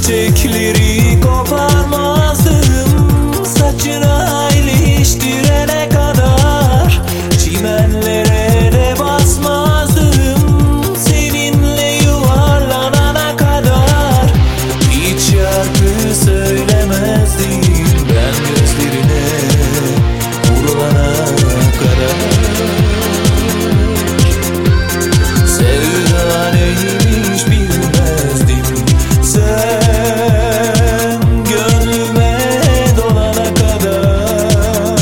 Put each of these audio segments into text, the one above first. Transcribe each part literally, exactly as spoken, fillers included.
çiçekleri koparmazdım, saçına iliştirene kadar çimenlere de basmazdım, seninle yuvarlanana kadar. Hiç şarkı söylemezdim ben gözlerine vurulana kadar. Sevda neymiş bilmezdim, sen gönlüme dolana kadar.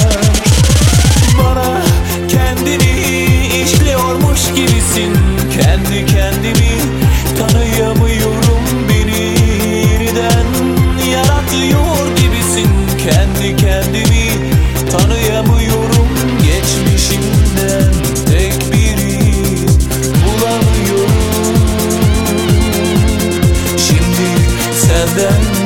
Bana kendini işliyormuş gibisin, kendi kendimi tanıyamıyorum, beni yeniden yaratıyor gibisin. Kendi kendimi tanıyamıyorum, geçmişimden tek biri bulamıyorum. Şimdi senden